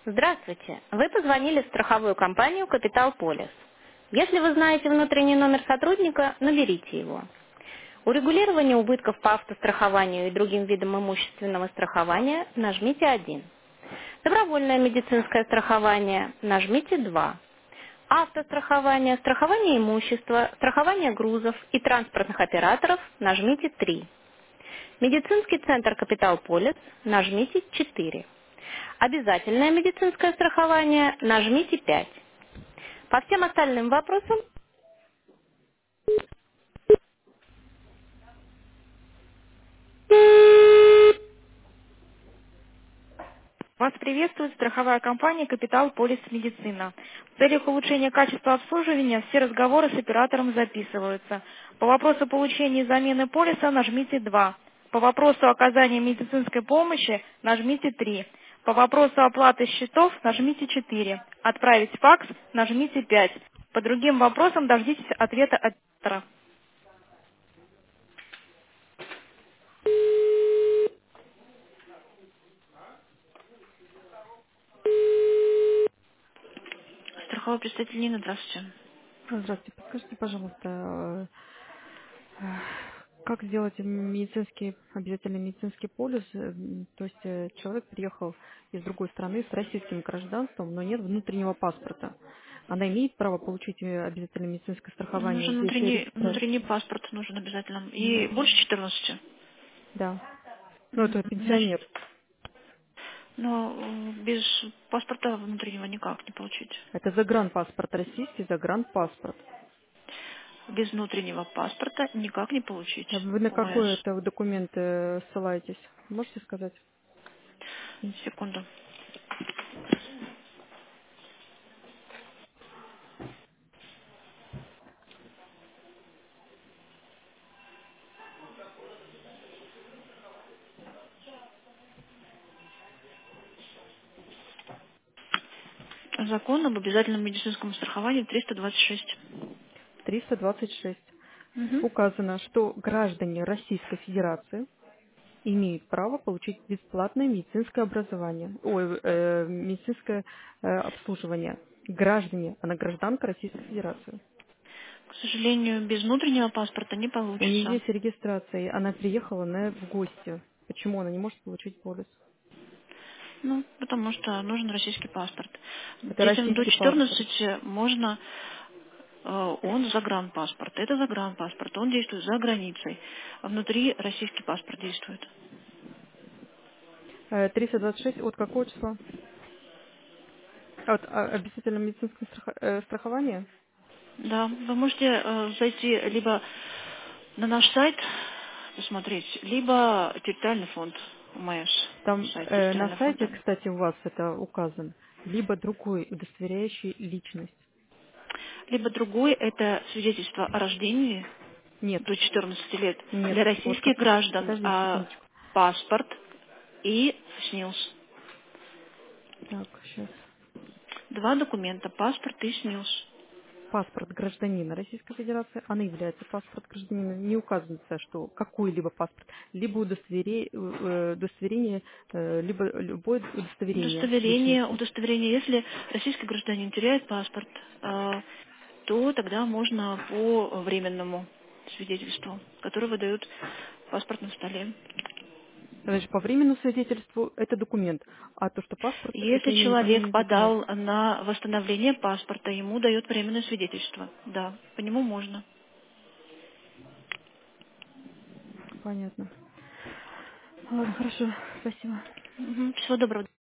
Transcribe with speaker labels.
Speaker 1: Здравствуйте. Вы позвонили в страховую компанию «Капитал Полис». Если вы знаете внутренний номер сотрудника, наберите его. Урегулирование убытков по автострахованию и другим видам имущественного страхования нажмите 1. Добровольное медицинское страхование нажмите 2. Автострахование, страхование имущества, страхование грузов и транспортных операторов нажмите 3. Медицинский центр «Капитал Полис» нажмите 4. Обязательное медицинское страхование нажмите 5. По всем остальным вопросам. Вас приветствует страховая компания «Капитал Полис Медицина». В целях улучшения качества обслуживания все разговоры с оператором записываются. По вопросу получения и замены полиса нажмите 2. По вопросу оказания медицинской помощи нажмите 3. По вопросу оплаты счетов нажмите 4. Отправить факс нажмите 5. По другим вопросам дождитесь ответа оператора. Страховой представитель Нина, здравствуйте.
Speaker 2: Здравствуйте. Подскажите, пожалуйста, как сделать медицинский, обязательно медицинский полис? То есть человек приехал из другой страны с российским гражданством, но нет внутреннего паспорта. Она имеет право получить обязательно медицинское страхование
Speaker 1: Нужен
Speaker 2: здесь и регистрацию?
Speaker 1: внутренний паспорт, нужен обязательно. И
Speaker 2: М,
Speaker 1: больше 14.
Speaker 2: Да. Ну, это
Speaker 1: Значит,
Speaker 2: пенсионер.
Speaker 1: но без паспорта внутреннего никак не получить.
Speaker 2: Это загранпаспорт российский, загранпаспорт.
Speaker 1: Без внутреннего паспорта никак не получить
Speaker 2: Вы на какой
Speaker 1: ОВС.
Speaker 2: это документ ссылаетесь? Можете сказать?
Speaker 1: Секунду. Закон об обязательном медицинском страховании 326.
Speaker 2: 326.
Speaker 1: Мгм.
Speaker 2: Указано, что граждане Российской Федерации имеют право получить бесплатное медицинское образование, медицинское обслуживание. Граждане, она гражданка Российской Федерации.
Speaker 1: К сожалению, без внутреннего паспорта не
Speaker 2: У нее
Speaker 1: получится.
Speaker 2: есть регистрация, она приехала в гости. Почему она не может получить полис?
Speaker 1: Ну, потому что нужен российский паспорт.
Speaker 2: Это
Speaker 1: Детям до
Speaker 2: российский паспорт.
Speaker 1: 14 можно, он загранпаспорт. Это загранпаспорт, он действует за границей. А внутри российский паспорт действует.
Speaker 2: 326 от какого числа? От обязательного медицинского страхования?
Speaker 1: Да, вы можете зайти либо на наш сайт посмотреть, либо территориальный фонд УМС,
Speaker 2: Там
Speaker 1: сайт
Speaker 2: на
Speaker 1: территориального
Speaker 2: сайте,
Speaker 1: фонда.
Speaker 2: кстати, у вас это указано. Либо другой, удостоверяющий личность.
Speaker 1: Либо другой– это свидетельство о рождении
Speaker 2: Нет,
Speaker 1: до 14 лет
Speaker 2: нет.
Speaker 1: для
Speaker 2: Вот
Speaker 1: российских
Speaker 2: как...
Speaker 1: граждан,
Speaker 2: Подождите
Speaker 1: а
Speaker 2: секундочку.
Speaker 1: паспорт и СНИЛС.
Speaker 2: Так, сейчас.
Speaker 1: Два документа, паспорт и СНИЛС.
Speaker 2: Паспорт гражданина Российской Федерации, она является паспорт гражданина, не указывается, что какой-либо паспорт, либо удостоверение, либо любое удостоверение личности.
Speaker 1: Удостоверение, если российский гражданин теряет паспорт, то тогда можно по временному свидетельству, которое выдают в паспортном столе.
Speaker 2: Значит, по временному свидетельству это документ, а то, что паспорт, это
Speaker 1: Если
Speaker 2: не
Speaker 1: человек
Speaker 2: есть документ.
Speaker 1: подал на восстановление паспорта, ему дают временное свидетельство. Да, по нему можно.
Speaker 2: Понятно. Ладно, хорошо, спасибо.
Speaker 1: Мгм. Всего доброго.